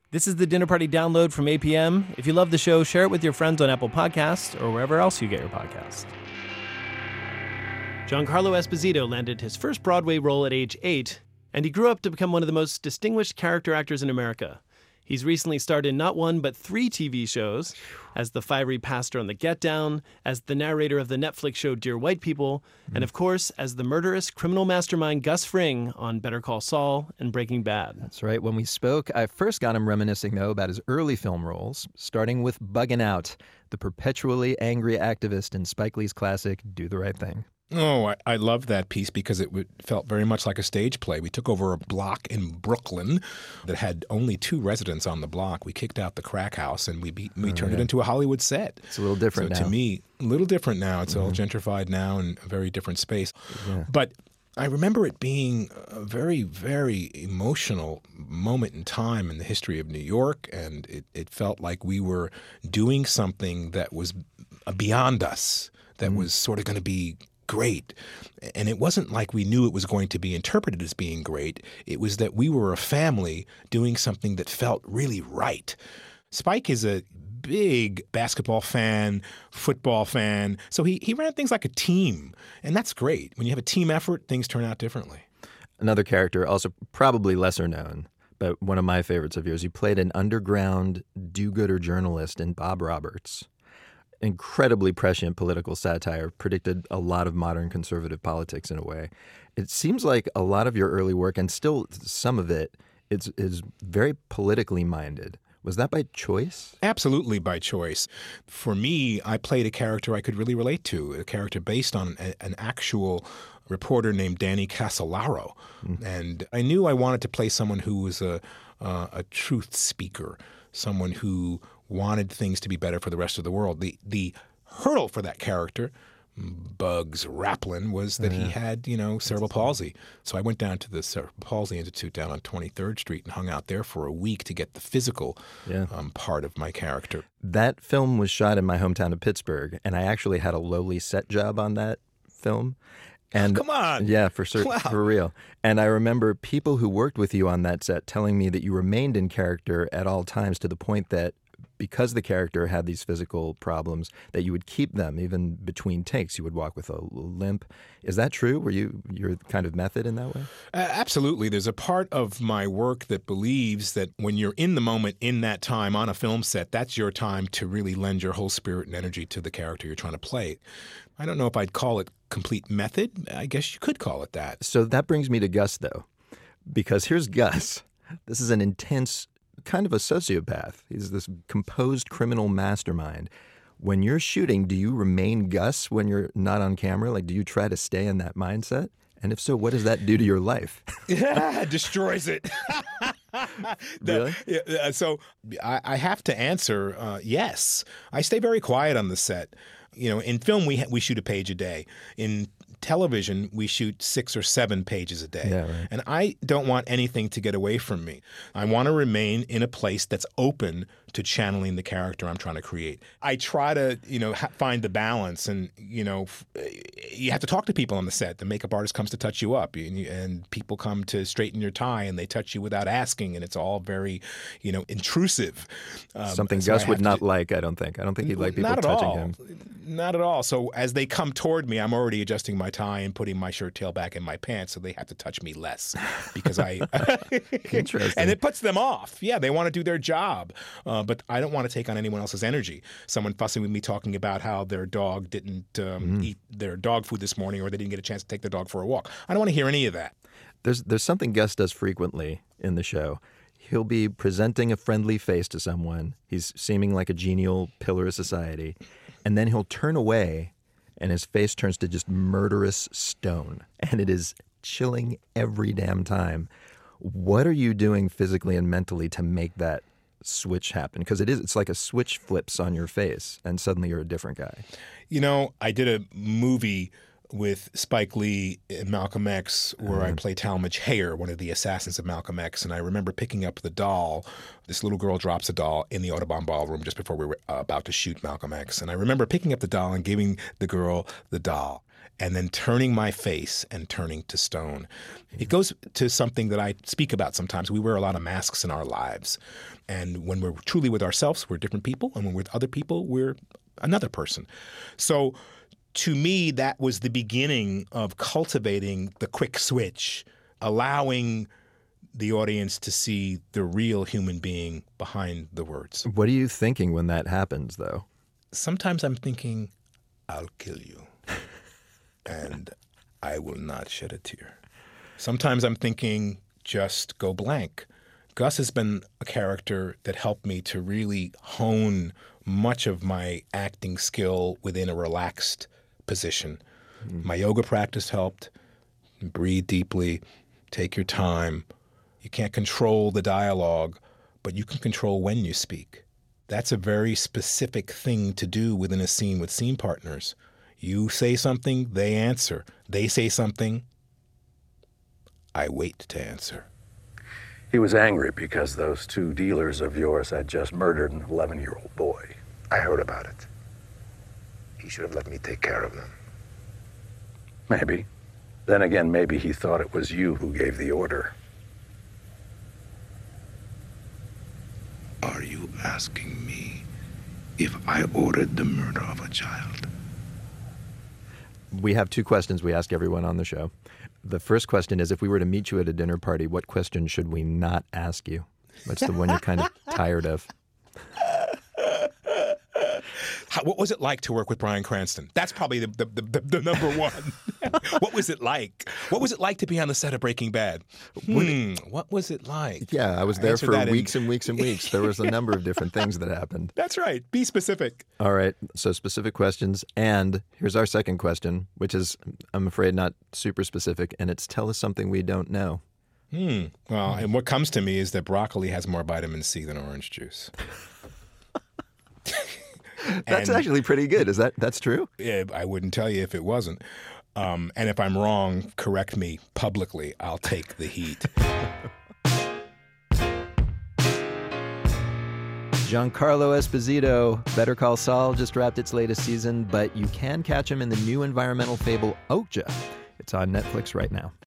This is the Dinner Party download from APM. If you love the show, share it with your friends on Apple Podcasts or wherever else you get your podcasts. Giancarlo Esposito landed his first Broadway role at age 8, and he grew up to become one of the most distinguished character actors in America. He's recently starred in not one, but 3 TV shows, as the fiery pastor on The Get Down, as the narrator of the Netflix show Dear White People, and of course, as the murderous criminal mastermind Gus Fring on Better Call Saul and Breaking Bad. That's right. When we spoke, I first got him reminiscing, though, about his early film roles, starting with Buggin' Out, the perpetually angry activist in Spike Lee's classic Do the Right Thing. Oh, I love that piece because it felt very much like a stage play. We took over a block in Brooklyn that had only 2 residents on the block. We kicked out the crack house and we turned it into a Hollywood set. It's a little different now. To me, a little different now. It's all gentrified now and a very different space. Yeah. But I remember it being a very, very emotional moment in time in the history of New York, and it felt like we were doing something that was beyond us, that was sort of going to be great. And it wasn't like we knew it was going to be interpreted as being great. It was that we were a family doing something that felt really right. Spike is a big basketball fan, football fan. So he ran things like a team. And that's great. When you have a team effort, things turn out differently. Another character, also probably lesser known, but one of my favorites of yours. You played an underground do-gooder journalist in Bob Roberts. Incredibly prescient political satire, predicted a lot of modern conservative politics in a way. It seems like a lot of your early work, and still some of it, is very politically minded. Was that by choice? Absolutely by choice. For me, I played a character I could really relate to, a character based on an actual reporter named Danny Casolaro. And I knew I wanted to play someone who was a truth speaker, someone who wanted things to be better for the rest of the world. The hurdle for that character, Bugs Raplin, was that he had, cerebral palsy. So I went down to the Cerebral Palsy Institute down on 23rd Street and hung out there for a week to get the physical part of my character. That film was shot in my hometown of Pittsburgh, and I actually had a lowly set job on that film. And come on. Yeah, for certain, for real. And I remember people who worked with you on that set telling me that you remained in character at all times, to the point that because the character had these physical problems, that you would keep them even between takes. You would walk with a limp. Is that true? Were your kind of method in that way? Absolutely. There's a part of my work that believes that when you're in the moment, in that time, on a film set, that's your time to really lend your whole spirit and energy to the character you're trying to play. I don't know if I'd call it complete method. I guess you could call it that. So that brings me to Gus, though, because here's Gus. This is an intense, kind of a sociopath. He's this composed criminal mastermind. When you're shooting, do you remain Gus when you're not on camera? Like, do you try to stay in that mindset? And if so, what does that do to your life? Destroys it. Really? So I have to answer yes. I stay very quiet on the set. In film, we shoot a page a day. In television, we shoot 6 or 7 pages a day. Yeah, right. And I don't want anything to get away from me. I want to remain in a place that's open to channeling the character I'm trying to create. I try to, find the balance, and, you have to talk to people on the set. The makeup artist comes to touch you up, and people come to straighten your tie, and they touch you without asking, and it's all very, intrusive. Something Gus would not like, I don't think. I don't think he'd like people touching him. Not at all. So as they come toward me, I'm already adjusting my tie and putting my shirt tail back in my pants, so they have to touch me less because I. Interesting. And it puts them off. Yeah, they want to do their job, but I don't want to take on anyone else's energy. Someone fussing with me talking about how their dog didn't eat their dog food this morning, or they didn't get a chance to take their dog for a walk. I don't want to hear any of that. There's something Gus does frequently in the show. He'll be presenting a friendly face to someone. He's seeming like a genial pillar of society. And then he'll turn away, and his face turns to just murderous stone. And it is chilling every damn time. What are you doing physically and mentally to make that switch happen? Because it's like a switch flips on your face, and suddenly you're a different guy. I did a movie with Spike Lee in Malcolm X, where I play Talmadge Hayer, one of the assassins of Malcolm X. And I remember picking up the doll. This little girl drops a doll in the Audubon Ballroom just before we were about to shoot Malcolm X. And I remember picking up the doll and giving the girl the doll. and then turning my face and turning to stone. It goes to something that I speak about sometimes. We wear a lot of masks in our lives. And when we're truly with ourselves, we're different people. And when we're with other people, we're another person. So to me, that was the beginning of cultivating the quick switch, allowing the audience to see the real human being behind the words. What are you thinking when that happens, though? Sometimes I'm thinking, I'll kill you, and I will not shed a tear. Sometimes I'm thinking, just go blank. Gus has been a character that helped me to really hone much of my acting skill within a relaxed position. My yoga practice helped. Breathe deeply, take your time. You can't control the dialogue, but you can control when you speak. That's a very specific thing to do within a scene with scene partners. You say something, they answer. They say something, I wait to answer. He was angry because those two dealers of yours had just murdered an 11-year-old boy. I heard about it. He should have let me take care of them. Maybe. Then again, maybe he thought it was you who gave the order. Are you asking me if I ordered the murder of a child? We have two questions we ask everyone on the show. The first question is, if we were to meet you at a dinner party, what question should we not ask you? What's the one you're kind of tired of? What was it like to work with Bryan Cranston? That's probably the number one. What was it like? What was it like to be on the set of Breaking Bad? What was it like? Yeah, I was there for weeks and weeks and weeks. There was a number of different things that happened. That's right. Be specific. All right. So specific questions. And here's our second question, which is, I'm afraid, not super specific. And it's, tell us something we don't know. Well, and what comes to me is that broccoli has more vitamin C than orange juice. That's actually pretty good. That's true? Yeah, I wouldn't tell you if it wasn't. And if I'm wrong, correct me publicly. I'll take the heat. Giancarlo Esposito, Better Call Saul, just wrapped its latest season, but you can catch him in the new environmental fable Okja. It's on Netflix right now.